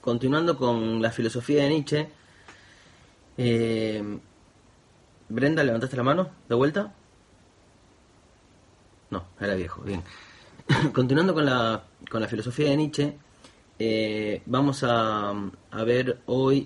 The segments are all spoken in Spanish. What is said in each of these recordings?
continuando con la filosofía de Nietzsche. Brenda, ¿levantaste la mano? ¿De vuelta? No, era viejo, bien. Continuando con la filosofía de Nietzsche, vamos a ver hoy,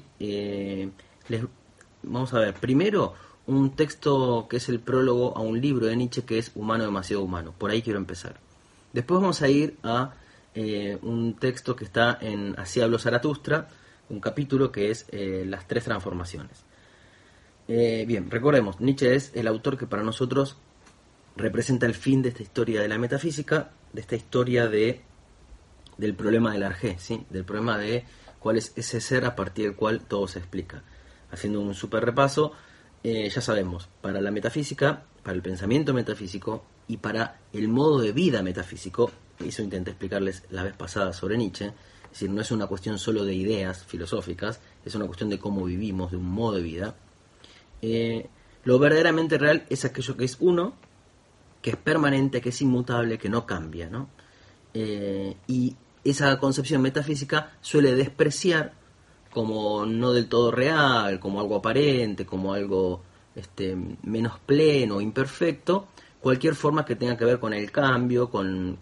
vamos a ver primero un texto que es el prólogo a un libro de Nietzsche que es Humano demasiado humano. Por ahí quiero empezar. Después vamos a ir a un texto que está en Así habló Zaratustra, un capítulo que es Las tres transformaciones. Bien, recordemos, Nietzsche es el autor que para nosotros representa el fin de esta historia de la metafísica, de esta historia del problema del arjé, ¿sí? Del problema de cuál es ese ser a partir del cual todo se explica. Haciendo un super repaso, ya sabemos, para la metafísica, para el pensamiento metafísico y para el modo de vida metafísico, eso intenté explicarles la vez pasada sobre Nietzsche, es decir, no es una cuestión solo de ideas filosóficas, es una cuestión de cómo vivimos, de un modo de vida. Lo verdaderamente real es aquello que es uno, que es permanente, que es inmutable, que no cambia, ¿no? Y esa concepción metafísica suele despreciar como no del todo real, como algo aparente, como algo menos pleno, imperfecto, cualquier forma que tenga que ver con el cambio, con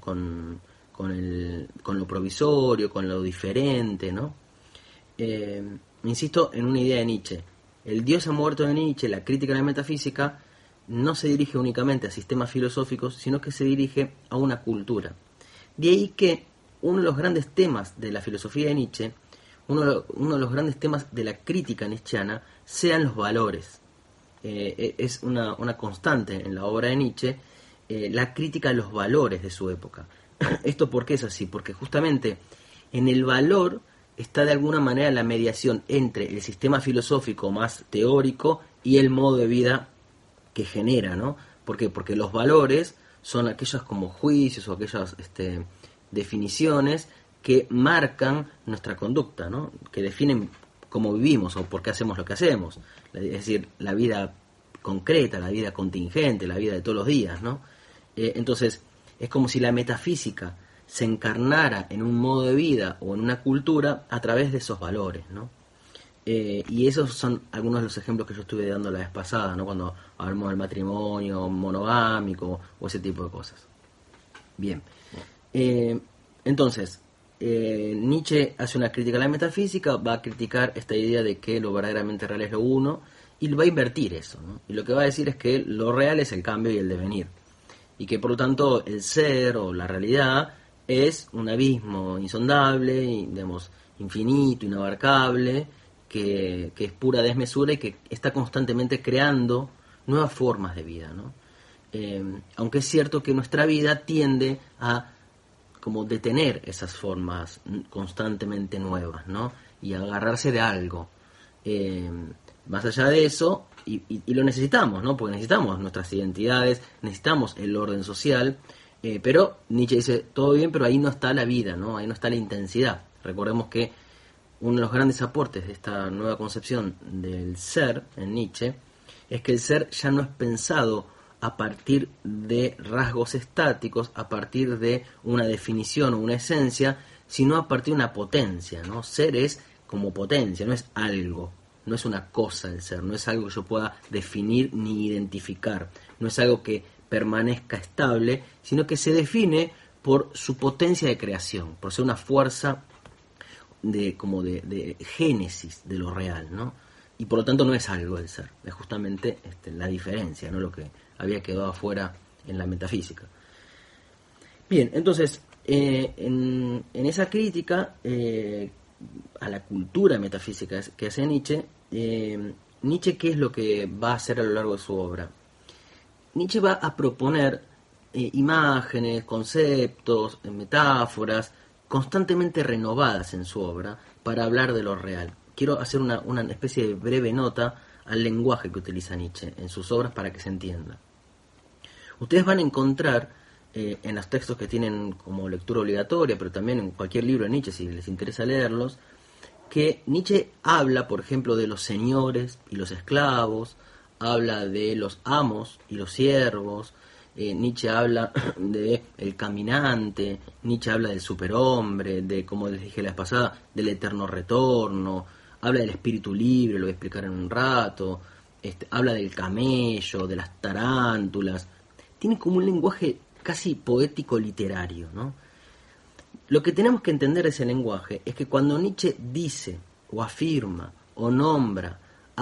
lo provisorio, con lo diferente, ¿no? Insisto en una idea de Nietzsche. El Dios ha muerto de Nietzsche, la crítica de la metafísica, no se dirige únicamente a sistemas filosóficos, sino que se dirige a una cultura. De ahí que uno de los grandes temas de la filosofía de Nietzsche, uno de los grandes temas de la crítica nietzscheana, sean los valores. Es una constante en la obra de Nietzsche, la crítica a los valores de su época. ¿Esto por qué es así? Porque justamente en el valor está de alguna manera la mediación entre el sistema filosófico más teórico y el modo de vida que genera, ¿no? ¿Por qué? Porque los valores son aquellos como juicios o aquellas definiciones que marcan nuestra conducta, ¿no? Que definen cómo vivimos o por qué hacemos lo que hacemos. Es decir, la vida concreta, la vida contingente, la vida de todos los días, ¿no? Entonces, es como si la metafísica se encarnara en un modo de vida o en una cultura a través de esos valores, ¿no? Y esos son algunos de los ejemplos que yo estuve dando la vez pasada, ¿no? Cuando hablamos del matrimonio monogámico o ese tipo de cosas. Bien. Entonces, Nietzsche hace una crítica a la metafísica, va a criticar esta idea de que lo verdaderamente real es lo uno, y va a invertir eso, ¿no? Y lo que va a decir es que lo real es el cambio y el devenir, y que por lo tanto el ser o la realidad es un abismo insondable, digamos, infinito, inabarcable, que es pura desmesura y que está constantemente creando nuevas formas de vida, ¿no? Aunque es cierto que nuestra vida tiende a como detener esas formas constantemente nuevas, ¿no? Y a agarrarse de algo. Más allá de eso, y lo necesitamos, ¿no? Porque necesitamos nuestras identidades, necesitamos el orden social, pero Nietzsche dice, todo bien, pero ahí no está la vida, ¿no? Ahí no está la intensidad. Recordemos que uno de los grandes aportes de esta nueva concepción del ser en Nietzsche es que el ser ya no es pensado a partir de rasgos estáticos, a partir de una definición o una esencia, sino a partir de una potencia, ¿no? Ser es como potencia, no es algo, no es una cosa el ser, no es algo que yo pueda definir ni identificar, no es algo que permanezca estable, sino que se define por su potencia de creación, por ser una fuerza de génesis de lo real, ¿no? Y por lo tanto no es algo el ser, es justamente la diferencia, ¿no? Lo que había quedado afuera en la metafísica. Bien, entonces, en esa crítica a la cultura metafísica que hace Nietzsche, Nietzsche, ¿qué es lo que va a hacer a lo largo de su obra? Nietzsche va a proponer imágenes, conceptos, metáforas, constantemente renovadas en su obra para hablar de lo real. Quiero hacer una especie de breve nota al lenguaje que utiliza Nietzsche en sus obras para que se entienda. Ustedes van a encontrar en los textos que tienen como lectura obligatoria, pero también en cualquier libro de Nietzsche, si les interesa leerlos, que Nietzsche habla, por ejemplo, de los señores y los esclavos, habla de los amos y los siervos, Nietzsche habla de el caminante, Nietzsche habla del superhombre, de, como les dije la vez pasada, del eterno retorno, habla del espíritu libre, lo voy a explicar en un rato, habla del camello, de las tarántulas. Tiene como un lenguaje casi poético literario, ¿no? Lo que tenemos que entender de ese lenguaje es que cuando Nietzsche dice o afirma o nombra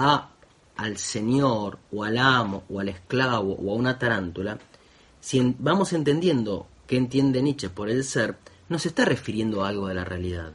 al señor o al amo o al esclavo o a una tarántula, si vamos entendiendo qué entiende Nietzsche por el ser, no se está refiriendo a algo de la realidad.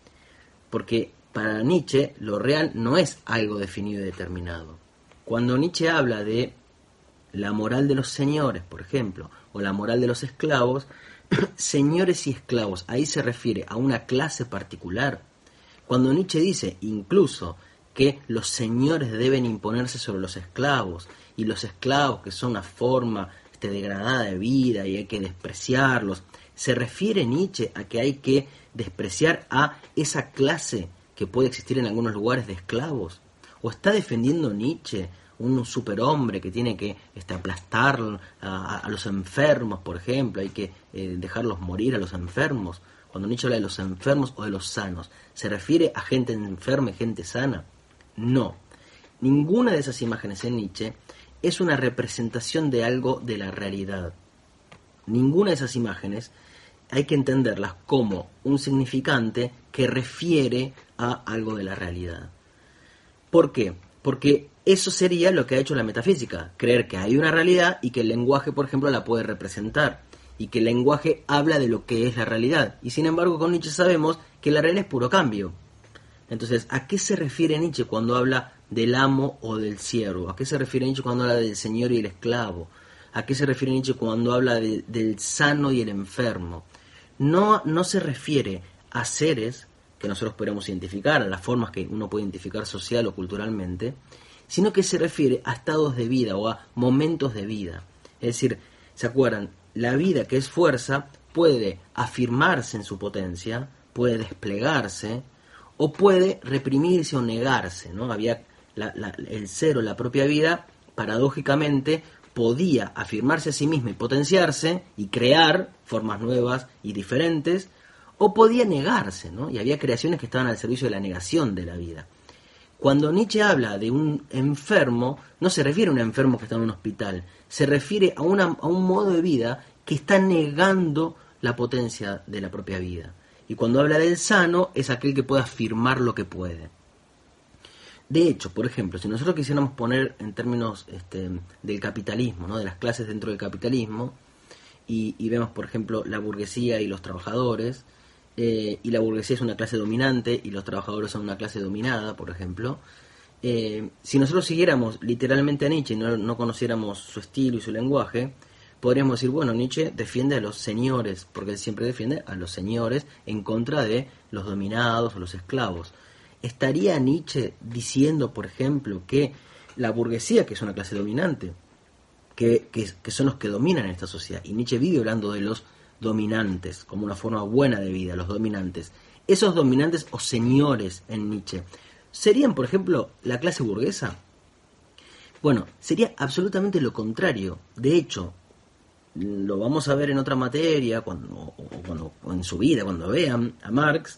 Porque para Nietzsche lo real no es algo definido y determinado. Cuando Nietzsche habla de la moral de los señores, por ejemplo, o la moral de los esclavos, señores y esclavos, ahí se refiere a una clase particular. Cuando Nietzsche dice incluso que los señores deben imponerse sobre los esclavos, y los esclavos que son una forma degradada de vida y hay que despreciarlos, se refiere Nietzsche a que hay que despreciar a esa clase que puede existir en algunos lugares de esclavos, o está defendiendo Nietzsche un superhombre que tiene que aplastar a los enfermos, por ejemplo, hay que dejarlos morir a los enfermos. Cuando Nietzsche habla de los enfermos o de los sanos, ¿se refiere a gente enferma y gente sana? No. Ninguna de esas imágenes en Nietzsche es una representación de algo de la realidad. Ninguna de esas imágenes hay que entenderlas como un significante que refiere a algo de la realidad. ¿Por qué? Porque eso sería lo que ha hecho la metafísica, creer que hay una realidad y que el lenguaje, por ejemplo, la puede representar, y que el lenguaje habla de lo que es la realidad. Y sin embargo, con Nietzsche sabemos que la realidad es puro cambio. Entonces, ¿a qué se refiere Nietzsche cuando habla del amo o del siervo? ¿A qué se refiere Nietzsche cuando habla del señor y el esclavo? ¿A qué se refiere Nietzsche cuando habla del sano y el enfermo? No se refiere a seres que nosotros podemos identificar, a las formas que uno puede identificar social o culturalmente, sino que se refiere a estados de vida o a momentos de vida. Es decir, ¿se acuerdan? La vida, que es fuerza, puede afirmarse en su potencia, puede desplegarse, o puede reprimirse o negarse, ¿no? Había el ser o la propia vida, paradójicamente, podía afirmarse a sí misma y potenciarse y crear formas nuevas y diferentes, o podía negarse, ¿no? Y había creaciones que estaban al servicio de la negación de la vida. Cuando Nietzsche habla de un enfermo, no se refiere a un enfermo que está en un hospital, se refiere a un modo de vida que está negando la potencia de la propia vida. Y cuando habla del sano, es aquel que puede afirmar lo que puede. De hecho, por ejemplo, si nosotros quisiéramos poner en términos del capitalismo, ¿no? De las clases dentro del capitalismo, y vemos, por ejemplo, la burguesía y los trabajadores, y la burguesía es una clase dominante y los trabajadores son una clase dominada, por ejemplo, si nosotros siguiéramos literalmente a Nietzsche y no conociéramos su estilo y su lenguaje, podríamos decir, bueno, Nietzsche defiende a los señores, porque él siempre defiende a los señores en contra de los dominados o los esclavos. ¿Estaría Nietzsche diciendo, por ejemplo, que la burguesía, que es una clase dominante, que son los que dominan esta sociedad, y Nietzsche vive hablando de los dominantes como una forma buena de vida, los dominantes, esos dominantes o señores en Nietzsche, ¿serían, por ejemplo, la clase burguesa? Bueno, sería absolutamente lo contrario. De hecho, lo vamos a ver en otra materia, cuando en su vida, cuando vean a Marx,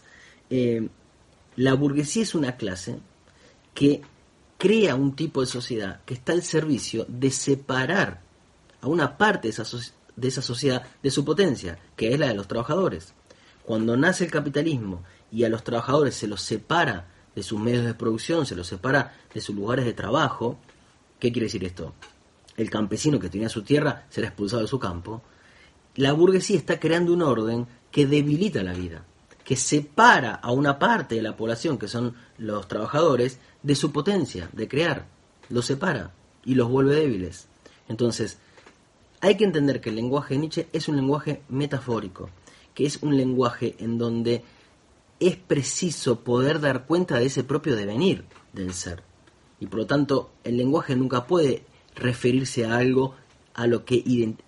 la burguesía es una clase que crea un tipo de sociedad que está al servicio de separar a una parte de esa sociedad de su potencia, que es la de los trabajadores. Cuando nace el capitalismo y a los trabajadores se los separa de sus medios de producción, se los separa de sus lugares de trabajo, ¿qué quiere decir esto? El campesino que tenía su tierra será expulsado de su campo. La burguesía está creando un orden que debilita la vida, que separa a una parte de la población, que son los trabajadores, de su potencia de crear. Los separa y los vuelve débiles. Entonces, hay que entender que el lenguaje de Nietzsche es un lenguaje metafórico, que es un lenguaje en donde es preciso poder dar cuenta de ese propio devenir del ser. Y por lo tanto, el lenguaje nunca puede referirse a algo que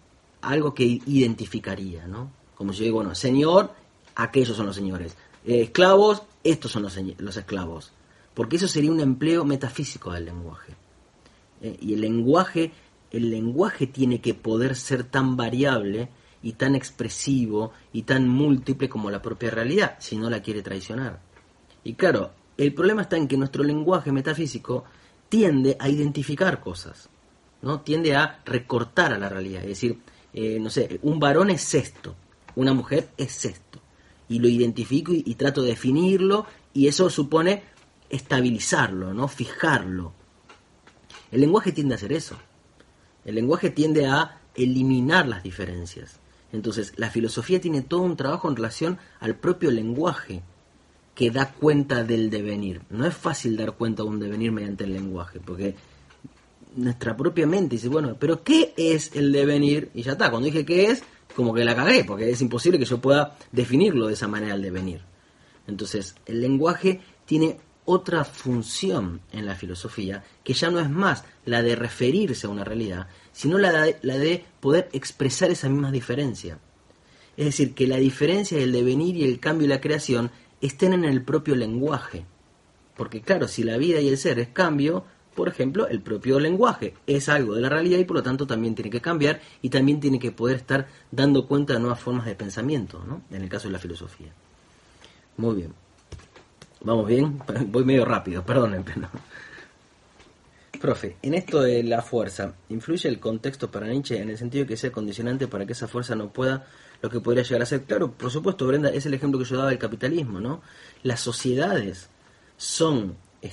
identificaría, ¿no? Como si yo digo, bueno, señor, aquellos son los señores, esclavos, estos son los esclavos, porque eso sería un empleo metafísico del lenguaje. Y el lenguaje el lenguaje tiene que poder ser tan variable y tan expresivo y tan múltiple como la propia realidad, si no la quiere traicionar. Y claro, el problema está en que nuestro lenguaje metafísico tiende a identificar cosas, ¿no? Tiende a recortar a la realidad, es decir, no sé, un varón es esto, una mujer es esto, y lo identifico y trato de definirlo, y eso supone estabilizarlo, ¿no? Fijarlo. El lenguaje tiende a hacer eso. El lenguaje tiende a eliminar las diferencias. Entonces, la filosofía tiene todo un trabajo en relación al propio lenguaje que da cuenta del devenir. No es fácil dar cuenta de un devenir mediante el lenguaje, porque nuestra propia mente dice, bueno, pero ¿qué es el devenir? Y ya está, cuando dije qué es, como que la cagué, porque es imposible que yo pueda definirlo de esa manera, el devenir. Entonces, el lenguaje tiene otra función en la filosofía, que ya no es más la de referirse a una realidad, sino la de poder expresar esa misma diferencia. Es decir, que la diferencia del devenir y el cambio y la creación estén en el propio lenguaje. Porque claro, si la vida y el ser es cambio, por ejemplo, el propio lenguaje es algo de la realidad y por lo tanto también tiene que cambiar y también tiene que poder estar dando cuenta de nuevas formas de pensamiento, ¿no? En el caso de la filosofía. Muy bien. ¿Vamos bien? Voy medio rápido, perdonen, pero... Profe, en esto de la fuerza, ¿influye el contexto para Nietzsche en el sentido de que sea condicionante para que esa fuerza no pueda lo que podría llegar a ser? Claro, por supuesto, Brenda, es el ejemplo que yo daba del capitalismo, ¿no? Las sociedades son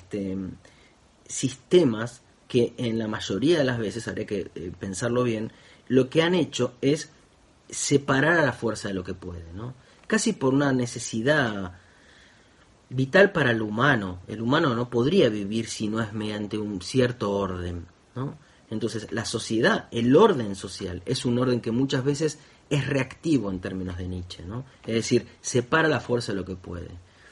sistemas que en la mayoría de las veces, habría que pensarlo bien, lo que han hecho es separar a la fuerza de lo que puede, ¿no? Casi por una necesidad vital para el humano. El humano no podría vivir si no es mediante un cierto orden, ¿no? Entonces, la sociedad, el orden social, es un orden que muchas veces es reactivo en términos de Nietzsche, ¿no? Es decir, separa la fuerza de lo que puede.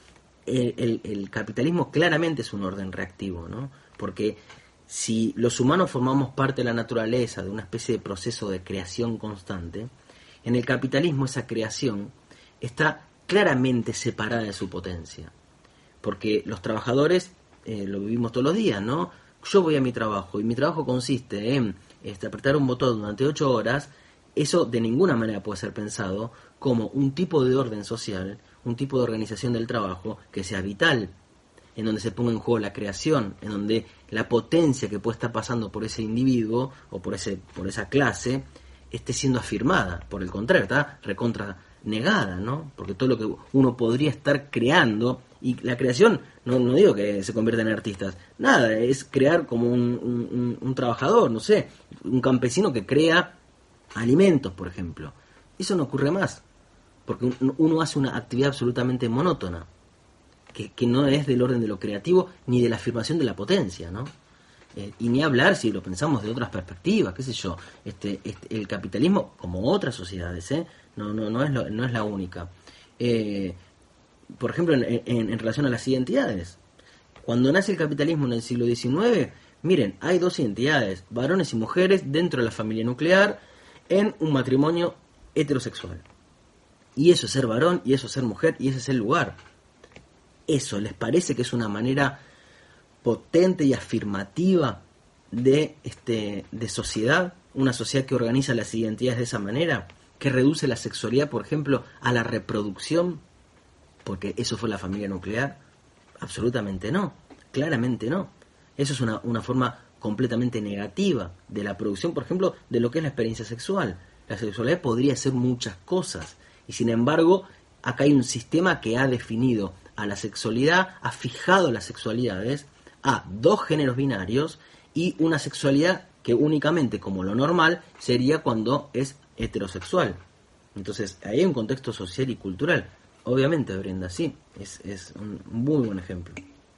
El capitalismo claramente es un orden reactivo, ¿no? Porque si los humanos formamos parte de la naturaleza, de una especie de proceso de creación constante, en el capitalismo esa creación está claramente separada de su potencia. Porque los trabajadores lo vivimos todos los días, ¿no? Yo voy a mi trabajo y mi trabajo consiste en apretar un botón durante 8 horas. Eso de ninguna manera puede ser pensado como un tipo de orden social, un tipo de organización del trabajo que sea vital, en donde se ponga en juego la creación, en donde la potencia que puede estar pasando por ese individuo o por esa clase esté siendo afirmada. Por el contrario, está recontra negada, ¿no? Porque todo lo que uno podría estar creando, y la creación, no digo que se convierta en artistas, nada, es crear como un trabajador, no sé, un campesino que crea alimentos, por ejemplo. Eso no ocurre más, porque uno hace una actividad absolutamente monótona, que no es del orden de lo creativo ni de la afirmación de la potencia, ¿no? Y ni hablar si lo pensamos de otras perspectivas, qué sé yo, el capitalismo, como otras sociedades, no es la única. Por ejemplo, en relación a las identidades, cuando nace el capitalismo en el siglo XIX, miren, hay dos identidades, varones y mujeres dentro de la familia nuclear en un matrimonio heterosexual. Y eso es ser varón, y eso es ser mujer, y ese es el lugar. ¿Eso les parece que es una manera potente y afirmativa de sociedad? Una sociedad que organiza las identidades de esa manera, que reduce la sexualidad, por ejemplo, a la reproducción, porque eso fue la familia nuclear. Absolutamente no, claramente no. Eso es una forma completamente negativa de la producción, por ejemplo, de lo que es la experiencia sexual. La sexualidad podría ser muchas cosas, y sin embargo, acá hay un sistema que ha definido a la sexualidad, ha fijado las sexualidades a dos géneros binarios y una sexualidad que únicamente, como lo normal, sería cuando es heterosexual. Entonces, ahí hay un contexto social y cultural. Obviamente, Brenda, sí, es un muy buen ejemplo.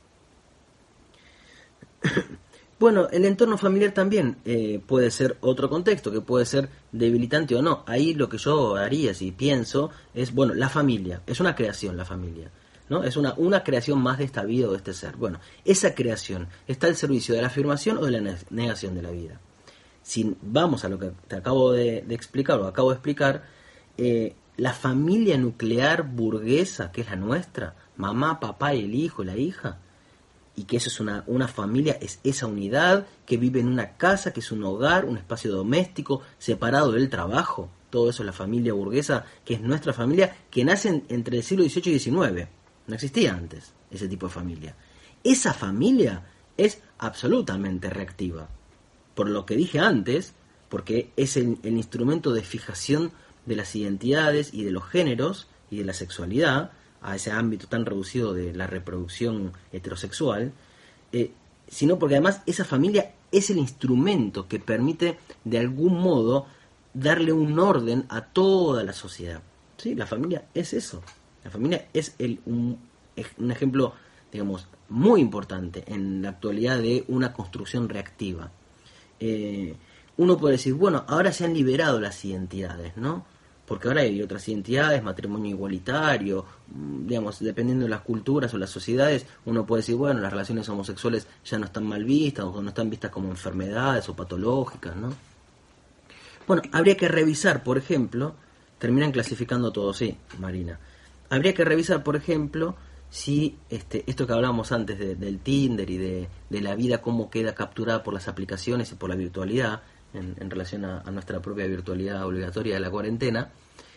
Bueno, el entorno familiar también puede ser otro contexto, que puede ser debilitante o no. Ahí lo que yo haría, si pienso, es, bueno, la familia, es una creación la familia, ¿no? Es una creación más de esta vida o de este ser. Bueno, esa creación está al servicio de la afirmación o de la negación de la vida. Si vamos a lo que te acabo de explicar o acabo de explicar, la familia nuclear burguesa, que es la nuestra, mamá, papá y el hijo, la hija, y que eso es una familia, es esa unidad que vive en una casa, que es un hogar, un espacio doméstico, separado del trabajo. Todo eso es la familia burguesa, que es nuestra familia, que nace entre el siglo XVIII y XIX. No existía antes ese tipo de familia. Esa familia es absolutamente reactiva. Por lo que dije antes, porque es el instrumento de fijación de las identidades y de los géneros y de la sexualidad, a ese ámbito tan reducido de la reproducción heterosexual, sino porque además esa familia es el instrumento que permite de algún modo darle un orden a toda la sociedad. ¿Sí? La familia es eso. La familia es un ejemplo, digamos, muy importante en la actualidad de una construcción reactiva. Uno puede decir, bueno, ahora se han liberado las identidades, ¿no? Porque ahora hay otras identidades, matrimonio igualitario, digamos, dependiendo de las culturas o las sociedades, uno puede decir, bueno, las relaciones homosexuales ya no están mal vistas, o no están vistas como enfermedades o patológicas, ¿no? Bueno, habría que revisar, por ejemplo, terminan clasificando todo, sí, Marina. Habría que revisar, por ejemplo, si esto que hablábamos antes del Tinder y de la vida, cómo queda capturada por las aplicaciones y por la virtualidad, en relación a nuestra propia virtualidad obligatoria de la cuarentena,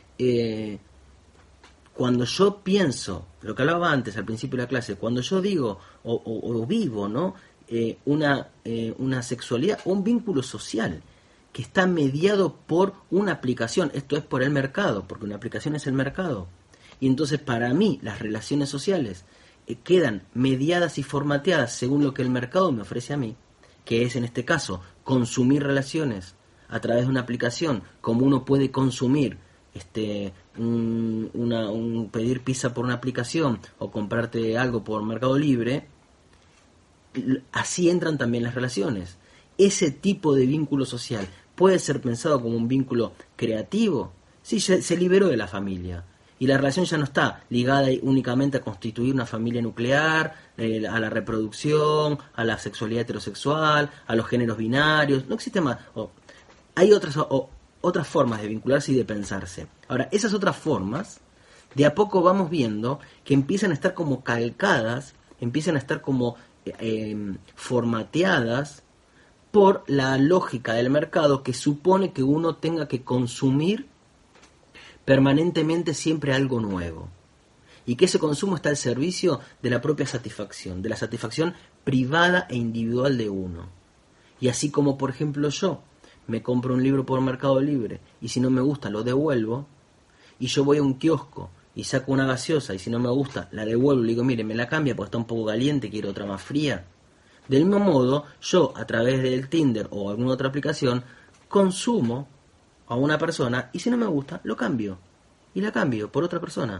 cuando yo pienso, lo que hablaba antes al principio de la clase, cuando yo digo o vivo, ¿no? Una sexualidad o un vínculo social que está mediado por una aplicación, esto es por el mercado, porque una aplicación es el mercado, y entonces para mí las relaciones sociales quedan mediadas y formateadas según lo que el mercado me ofrece a mí, que es en este caso consumir relaciones a través de una aplicación, como uno puede consumir pedir pizza por una aplicación o comprarte algo por Mercado Libre. Así entran también las relaciones. Ese tipo de vínculo social puede ser pensado como un vínculo creativo. Sí, se liberó de la familia y la relación ya no está ligada únicamente a constituir una familia nuclear, a la reproducción, a la sexualidad heterosexual, a los géneros binarios. No existe más. Hay otras formas de vincularse y de pensarse. Ahora, esas otras formas, de a poco vamos viendo que empiezan a estar como calcadas, empiezan a estar como formateadas por la lógica del mercado, que supone que uno tenga que consumir permanentemente siempre algo nuevo, y que ese consumo está al servicio de la propia satisfacción, de la satisfacción privada e individual de uno. Y así como, por ejemplo, yo me compro un libro por Mercado Libre y si no me gusta lo devuelvo, y yo voy a un kiosco y saco una gaseosa y si no me gusta la devuelvo y le digo, mire, me la cambia porque está un poco caliente, quiero otra más fría. Del mismo modo, yo a través del Tinder o alguna otra aplicación consumo a una persona y si no me gusta, lo cambio. Y la cambio por otra persona.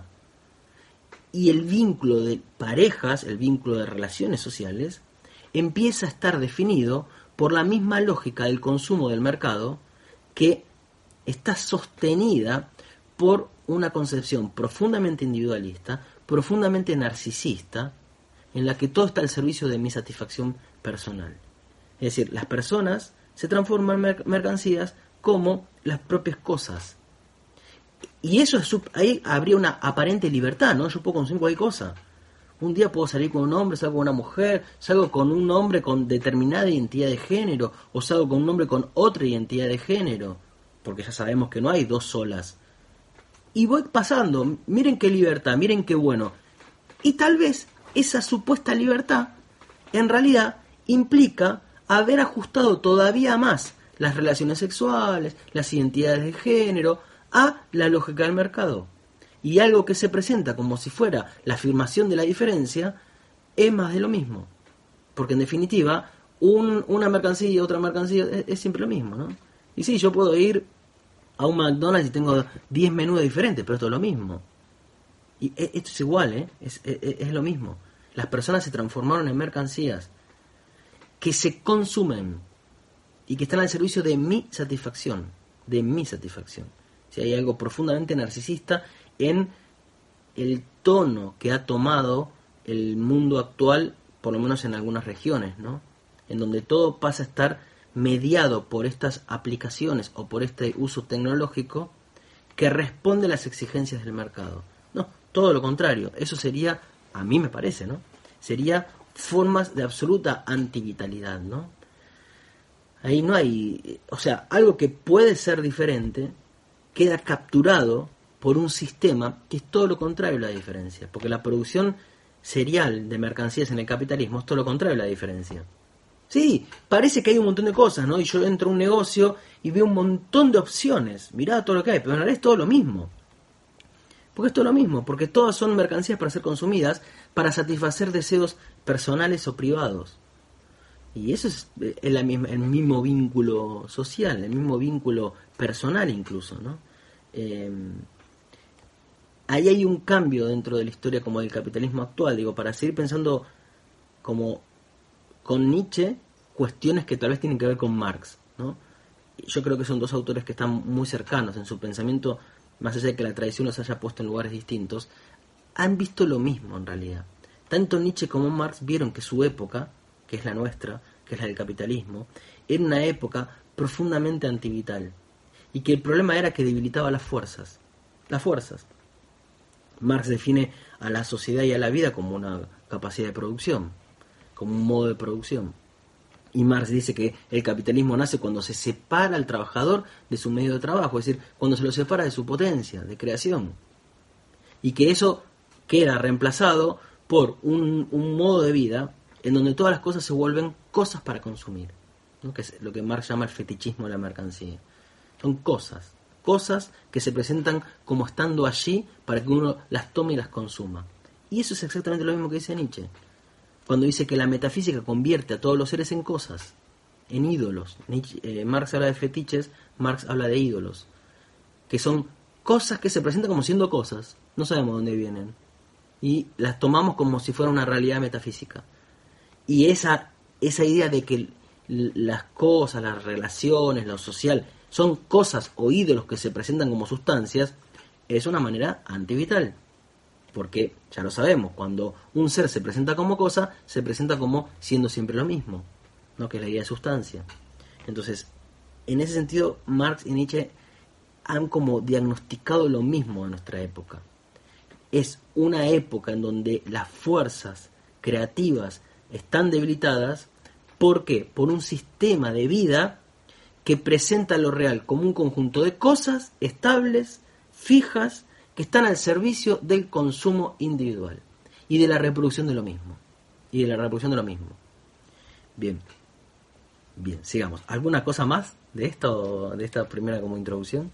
Y el vínculo de parejas, el vínculo de relaciones sociales, empieza a estar definido por la misma lógica del consumo del mercado, que está sostenida por una concepción profundamente individualista, profundamente narcisista, en la que todo está al servicio de mi satisfacción personal. Es decir, las personas se transforman en mercancías como las propias cosas. Y eso ahí habría una aparente libertad, ¿no? Yo puedo consumir cualquier cosa. Un día puedo salir con un hombre, salgo con una mujer, salgo con un hombre con determinada identidad de género, o salgo con un hombre con otra identidad de género, porque ya sabemos que no hay dos solas. Y voy pasando, miren qué libertad, miren qué bueno. Y tal vez esa supuesta libertad, en realidad, implica haber ajustado todavía más las relaciones sexuales, las identidades de género, a la lógica del mercado. Y algo que se presenta como si fuera la afirmación de la diferencia es más de lo mismo. Porque en definitiva, una mercancía y otra mercancía es siempre lo mismo, ¿no? Y sí, yo puedo ir a un McDonald's y tengo 10 menús diferentes, pero esto es lo mismo. Y esto es igual, ¿eh? Es lo mismo. Las personas se transformaron en mercancías que se consumen y que están al servicio de mi satisfacción. De mi satisfacción. Si hay algo profundamente narcisista en el tono que ha tomado el mundo actual, por lo menos en algunas regiones, ¿no? En donde todo pasa a estar mediado por estas aplicaciones o por este uso tecnológico que responde a las exigencias del mercado. No, todo lo contrario. Eso sería, a mí me parece, ¿no? Sería formas de absoluta antivitalidad, ¿no? Ahí no hay, o sea, algo que puede ser diferente queda capturado por un sistema que es todo lo contrario a la diferencia, porque la producción serial de mercancías en el capitalismo es todo lo contrario a la diferencia. Sí, parece que hay un montón de cosas, ¿no? Y yo entro a un negocio y veo un montón de opciones, mirá todo lo que hay, pero en realidad es todo lo mismo. Porque es todo lo mismo, porque todas son mercancías para ser consumidas, para satisfacer deseos personales o privados. Y eso es el mismo vínculo social, el mismo vínculo personal incluso, ¿no? Ahí hay un cambio dentro de la historia como del capitalismo actual, digo, para seguir pensando como con Nietzsche, cuestiones que tal vez tienen que ver con Marx, ¿no? Yo creo que son dos autores que están muy cercanos en su pensamiento, más allá de que la tradición los haya puesto en lugares distintos, han visto lo mismo en realidad. Tanto Nietzsche como Marx vieron que su época, que es la nuestra, que es la del capitalismo, era una época profundamente antivital, y que el problema era que debilitaba las fuerzas. Las fuerzas. Marx define a la sociedad y a la vida como una capacidad de producción, como un modo de producción. Y Marx dice que el capitalismo nace cuando se separa al trabajador de su medio de trabajo, es decir, cuando se lo separa de su potencia, de creación. Y que eso queda reemplazado por un modo de vida en donde todas las cosas se vuelven cosas para consumir, ¿no? Que es lo que Marx llama el fetichismo de la mercancía. Son cosas que se presentan como estando allí para que uno las tome y las consuma. Y eso es exactamente lo mismo que dice Nietzsche, cuando dice que la metafísica convierte a todos los seres en cosas, en ídolos. Marx habla de fetiches, Marx habla de ídolos, que son cosas que se presentan como siendo cosas, no sabemos dónde vienen, y las tomamos como si fuera una realidad metafísica. Y esa idea de que las cosas, las relaciones, lo social, son cosas o ídolos que se presentan como sustancias, es una manera antivital. Porque, ya lo sabemos, cuando un ser se presenta como cosa, se presenta como siendo siempre lo mismo, ¿no? Que es la idea de sustancia. Entonces, en ese sentido, Marx y Nietzsche han como diagnosticado lo mismo en nuestra época. Es una época en donde las fuerzas creativas están debilitadas. ¿Por qué? Por un sistema de vida que presenta lo real como un conjunto de cosas estables, fijas, que están al servicio del consumo individual y de la reproducción de lo mismo. Bien, sigamos. ¿Alguna cosa más de esto, de esta primera como introducción?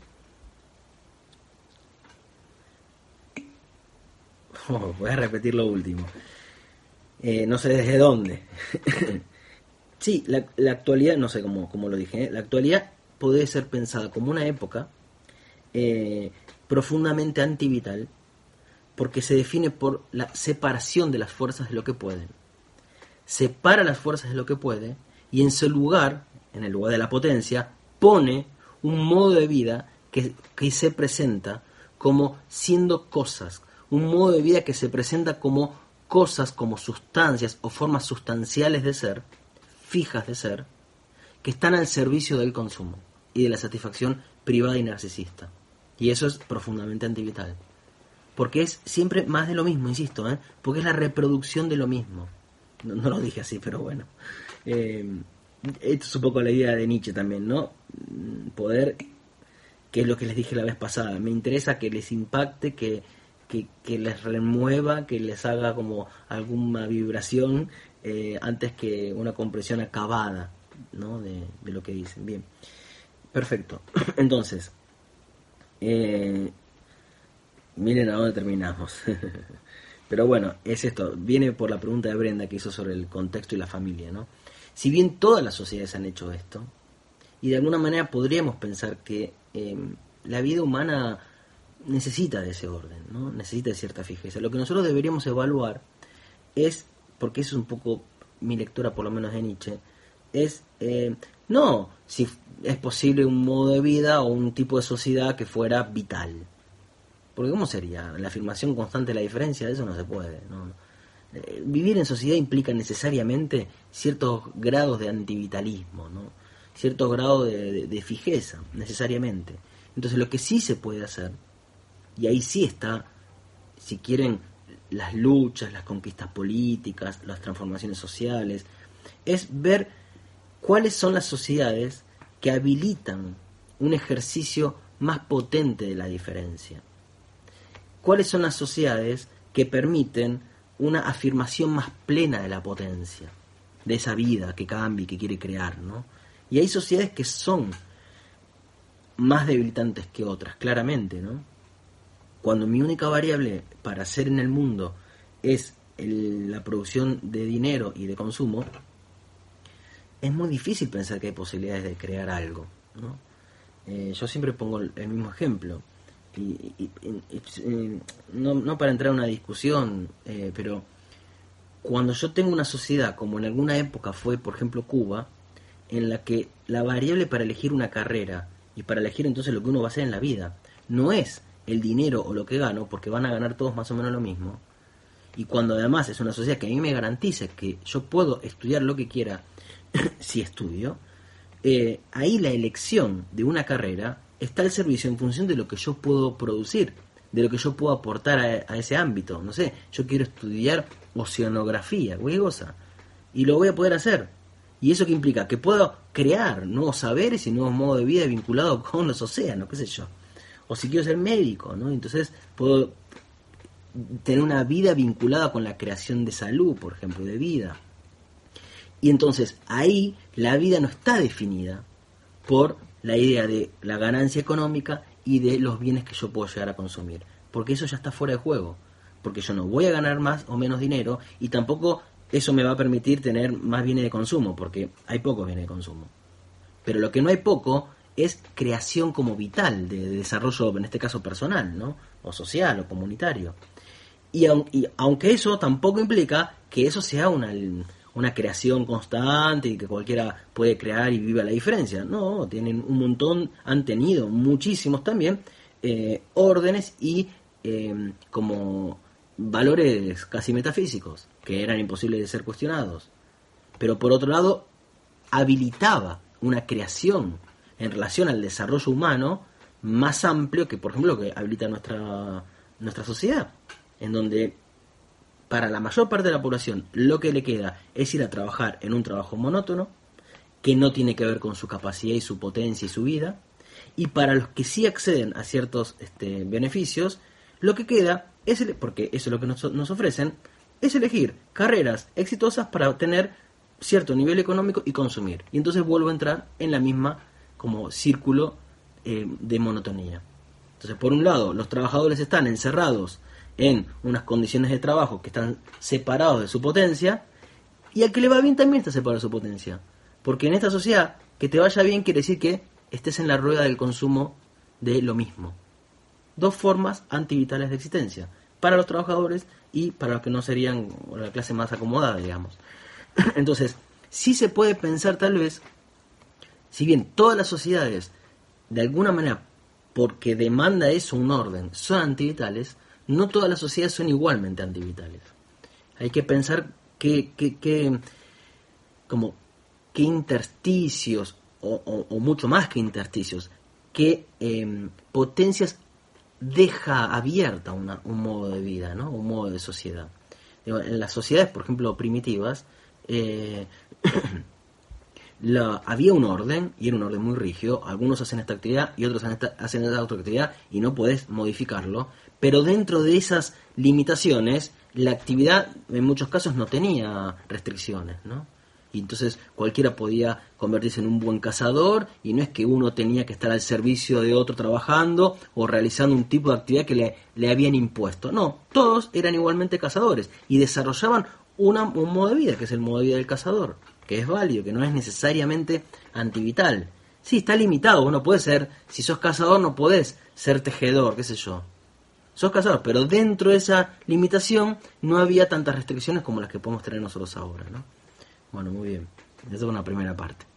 Voy a repetir lo último. No sé desde dónde. Sí, la actualidad, no sé cómo lo dije, la actualidad puede ser pensada como una época profundamente antivital, porque se define por la separación de las fuerzas de lo que pueden. Separa las fuerzas de lo que puede y en su lugar, en el lugar de la potencia, pone un modo de vida que se presenta como siendo cosas, un modo de vida que se presenta como cosas, como sustancias o formas sustanciales de ser, fijas de ser, que están al servicio del consumo y de la satisfacción privada y narcisista. Y eso es profundamente antivital. Porque es siempre más de lo mismo, insisto, porque es la reproducción de lo mismo. No lo dije así, pero bueno. Esto es un poco la idea de Nietzsche también, ¿no? Poder, que es lo que les dije la vez pasada, me interesa que les impacte, que les remueva, que les haga como alguna vibración antes que una comprensión acabada, ¿no? de lo que dicen. Bien, perfecto. Entonces, miren a dónde terminamos. Pero bueno, es esto, viene por la pregunta de Brenda que hizo sobre el contexto y la familia, ¿no? Si bien todas las sociedades han hecho esto, y de alguna manera podríamos pensar que la vida humana necesita de ese orden, ¿no? Necesita de cierta fijeza. Lo que nosotros deberíamos evaluar es, porque eso es un poco mi lectura por lo menos de Nietzsche, es no si es posible un modo de vida o un tipo de sociedad que fuera vital. Porque ¿cómo sería? La afirmación constante de la diferencia, de eso no se puede, ¿no? Vivir en sociedad implica necesariamente ciertos grados de antivitalismo, ¿no? Ciertos grados de fijeza, necesariamente. Entonces lo que sí se puede hacer, y ahí sí está, si quieren, las luchas, las conquistas políticas, las transformaciones sociales, es ver cuáles son las sociedades que habilitan un ejercicio más potente de la diferencia. ¿Cuáles son las sociedades que permiten una afirmación más plena de la potencia, de esa vida que cambia y que quiere crear, ¿no? Y hay sociedades que son más debilitantes que otras, claramente, ¿no? Cuando mi única variable para ser en el mundo es la producción de dinero y de consumo, es muy difícil pensar que hay posibilidades de crear algo, ¿no? Yo siempre pongo el mismo ejemplo, no para entrar en una discusión, pero cuando yo tengo una sociedad, como en alguna época fue, por ejemplo, Cuba, en la que la variable para elegir una carrera y para elegir entonces lo que uno va a hacer en la vida no es el dinero o lo que gano, porque van a ganar todos más o menos lo mismo, y cuando además es una sociedad que a mí me garantiza que yo puedo estudiar lo que quiera si estudio, ahí la elección de una carrera está al servicio en función de lo que yo puedo producir, de lo que yo puedo aportar a ese ámbito. No sé, yo quiero estudiar oceanografía, cualquier cosa, y lo voy a poder hacer. ¿Y eso qué implica? Que puedo crear nuevos saberes y nuevos modos de vida vinculados con los océanos, qué sé yo. O si quiero ser médico, ¿no? Entonces puedo tener una vida vinculada con la creación de salud, por ejemplo, de vida. Y entonces ahí la vida no está definida por la idea de la ganancia económica y de los bienes que yo puedo llegar a consumir, porque eso ya está fuera de juego, porque yo no voy a ganar más o menos dinero, y tampoco eso me va a permitir tener más bienes de consumo, porque hay pocos bienes de consumo. Pero lo que no hay poco es creación como vital, de desarrollo, en este caso personal, ¿no? O social, o comunitario. Y aunque eso tampoco implica que eso sea una creación constante y que cualquiera puede crear y viva la diferencia. No, tienen un montón, han tenido muchísimos también órdenes y como valores casi metafísicos que eran imposibles de ser cuestionados. Pero por otro lado, habilitaba una creación en relación al desarrollo humano más amplio que, por ejemplo, lo que habilita nuestra sociedad, en donde para la mayor parte de la población lo que le queda es ir a trabajar en un trabajo monótono que no tiene que ver con su capacidad y su potencia y su vida, y para los que sí acceden a ciertos beneficios, lo que queda es, porque eso es lo que nos ofrecen, es elegir carreras exitosas para obtener cierto nivel económico y consumir. Y entonces vuelvo a entrar en la misma como círculo de monotonía. Entonces, por un lado, los trabajadores están encerrados en unas condiciones de trabajo que están separados de su potencia, y al que le va bien también está separado de su potencia, porque en esta sociedad que te vaya bien quiere decir que estés en la rueda del consumo de lo mismo. Dos formas antivitales de existencia, para los trabajadores y para los que no serían la clase más acomodada, digamos. Entonces, sí se puede pensar tal vez, si bien todas las sociedades de alguna manera, porque demanda eso un orden, son antivitales, no todas las sociedades son igualmente antivitales. Hay que pensar qué intersticios, o mucho más que intersticios, qué potencias deja abierta un modo de vida, ¿no? Un modo de sociedad. En las sociedades, por ejemplo, primitivas, había un orden, y era un orden muy rígido. Algunos hacen esta actividad y otros hacen esta otra actividad, y no podés modificarlo, pero dentro de esas limitaciones la actividad en muchos casos no tenía restricciones, ¿no? Y entonces cualquiera podía convertirse en un buen cazador, y no es que uno tenía que estar al servicio de otro trabajando o realizando un tipo de actividad que le habían impuesto. No, todos eran igualmente cazadores y desarrollaban un modo de vida, que es el modo de vida del cazador, que es válido, que no es necesariamente antivital. Sí, está limitado, vos no podés ser, si sos cazador no podés ser tejedor, qué sé yo. Sos cazador, pero dentro de esa limitación no había tantas restricciones como las que podemos tener nosotros ahora, ¿no? Bueno, muy bien. Esa es una primera parte.